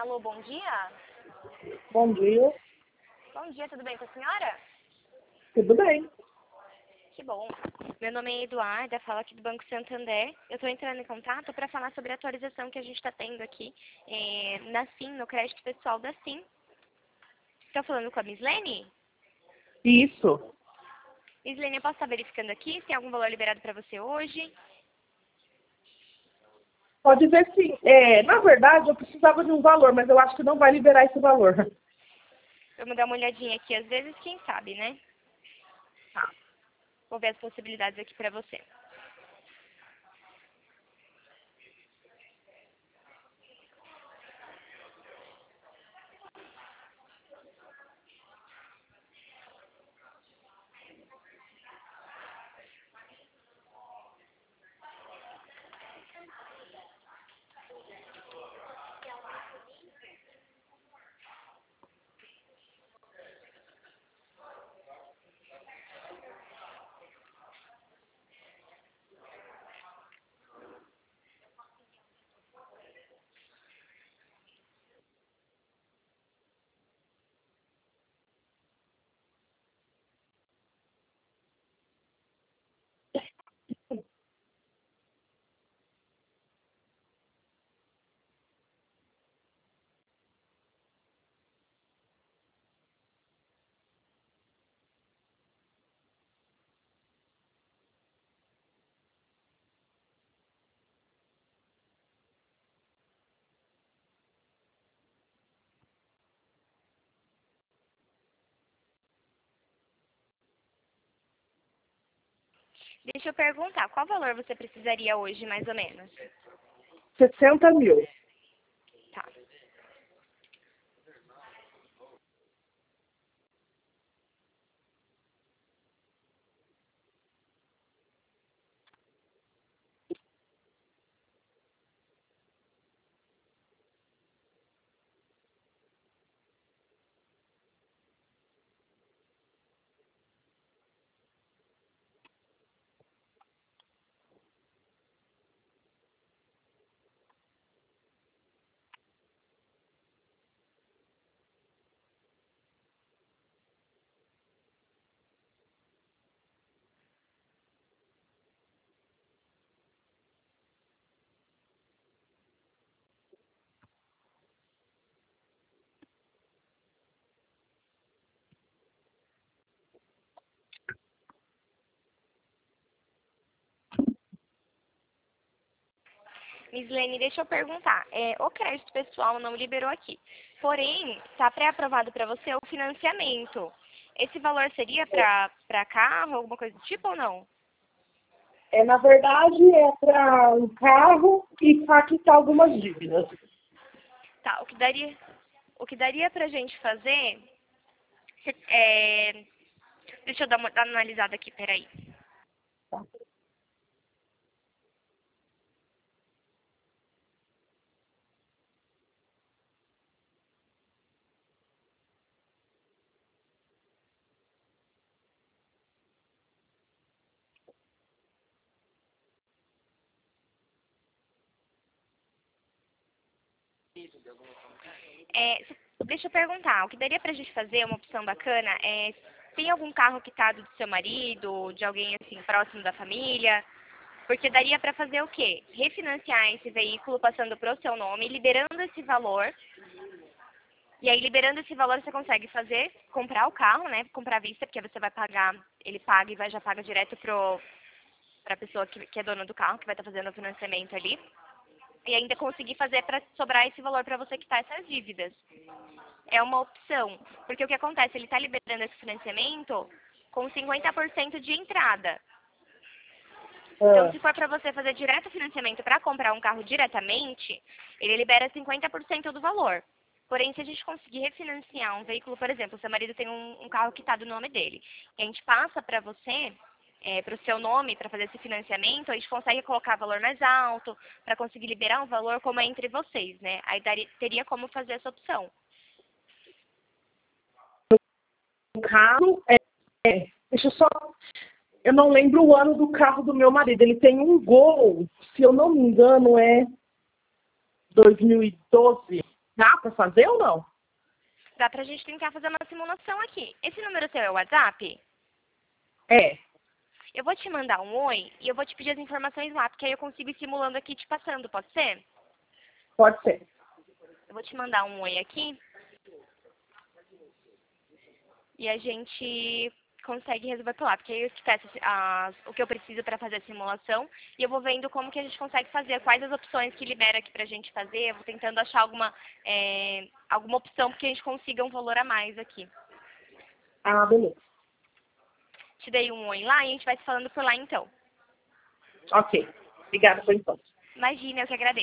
Alô, bom dia? Bom dia. Bom dia, tudo bem com a senhora? Tudo bem? Que bom. Meu nome é Eduarda, falo aqui do Banco Santander. Eu estou entrando em contato para falar sobre a atualização que a gente está tendo aqui na SIM, no crédito pessoal da SIM. Estou falando com a Mislene? Isso. Mislene, eu posso estar verificando aqui se tem algum valor liberado para você hoje? Pode ver sim. Na verdade, eu precisava de um valor, mas eu acho que não vai liberar esse valor. Vamos dar uma olhadinha aqui, às vezes, quem sabe, né? Tá. Vou ver as possibilidades aqui para você. Deixa eu perguntar, qual valor você precisaria hoje, mais ou menos? 60 mil. Tá. Mislene, deixa eu perguntar. O crédito pessoal não liberou aqui. Porém, está pré-aprovado para você o financiamento. Esse valor seria para carro, alguma coisa do tipo ou não? Na verdade, é para um carro e para quitar algumas dívidas. Tá, o que daria para a gente fazer... deixa eu dar uma analisada aqui, peraí. Deixa eu perguntar, o que daria pra gente fazer, uma opção bacana, tem algum carro quitado do seu marido, de alguém assim próximo da família? Porque daria para fazer o quê? Refinanciar esse veículo passando para o seu nome, liberando esse valor. E aí, liberando esse valor, você consegue comprar o carro, né? Comprar à vista, porque você vai pagar, ele paga e já paga direto para a pessoa que é dona do carro, que vai estar fazendo o financiamento ali. E ainda conseguir fazer para sobrar esse valor para você quitar essas dívidas. É uma opção, porque o que acontece, ele está liberando esse financiamento com 50% de entrada. Então, se for para você fazer direto financiamento para comprar um carro diretamente, ele libera 50% do valor. Porém, se a gente conseguir refinanciar um veículo, por exemplo, seu marido tem um carro que está do nome dele, e a gente passa para você, para o seu nome, para fazer esse financiamento, a gente consegue colocar valor mais alto, para conseguir liberar um valor como é entre vocês, né? Aí teria como fazer essa opção. O carro deixa eu só... Eu não lembro o ano do carro do meu marido. Ele tem um Gol, se eu não me engano, é 2012. Dá para fazer ou não? Dá pra gente tentar fazer uma simulação aqui. Esse número seu é o WhatsApp? É, Eu vou te mandar um oi e eu vou te pedir as informações lá, porque aí eu consigo ir simulando aqui e te passando, pode ser? pode ser. Eu vou te mandar um oi aqui e a gente consegue resolver por lá, porque aí eu te peço o que eu preciso para fazer a simulação e eu vou vendo como que a gente consegue fazer, quais as opções que libera aqui pra gente fazer, eu vou tentando achar alguma opção porque a gente consiga um valor a mais aqui. Ah, beleza. Te dei um oi lá e a gente vai se falando por lá então. Ok. Obrigada por enquanto. Imagina, eu que agradeço.